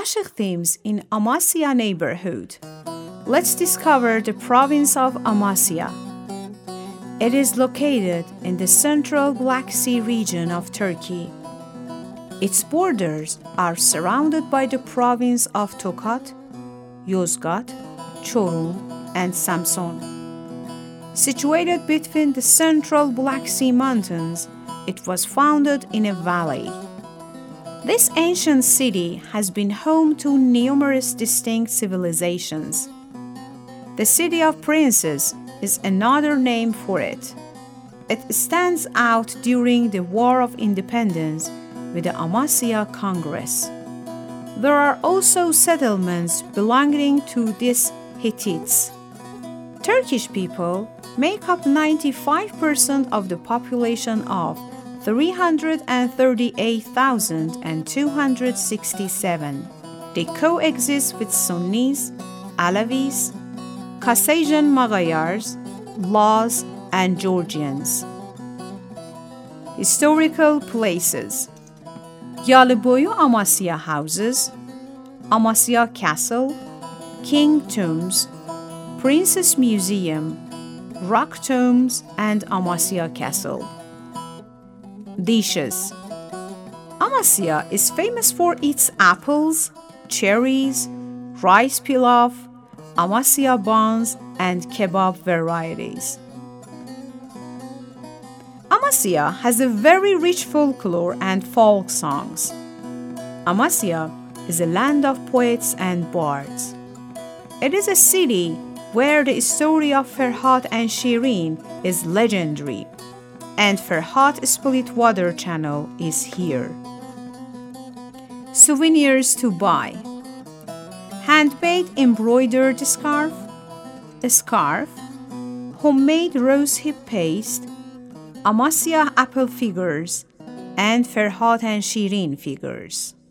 Ashik themes in Amasya neighborhood. Let's discover the province of Amasya. It is located in the central Black Sea region of Turkey. Its borders are surrounded by the province of Tokat, Yozgat, Çorum, and Samsun. Situated between the central Black Sea mountains, it was founded in a valley. This ancient city has been home to numerous distinct civilizations. The City of Princes is another name for it. It stands out during the War of Independence with the Amasya Congress. There are also settlements belonging to these Hittites. Turkish people make up 95% of the population of 338,267. They coexist with Sunnis, Alawis, Caucasian Magyars, Laz, and Georgians. Historical places: Yalıboyu Amasya Houses, Amasya Castle, King Tombs, Princess Museum, Rock Tombs, and Amasya Castle. Dishes: Amasya is famous for its apples, cherries, rice pilaf, Amasya buns, and kebab varieties. Amasya has a very rich folklore and folk songs. Amasya is a land of poets and bards. It is a city where the story of Ferhat and Shirin is legendary, and Ferhat Split Water Channel is here. Souvenirs to buy: handmade embroidered scarf, a scarf, homemade rosehip paste, Amasya apple figures, and Ferhat and Shirin figures.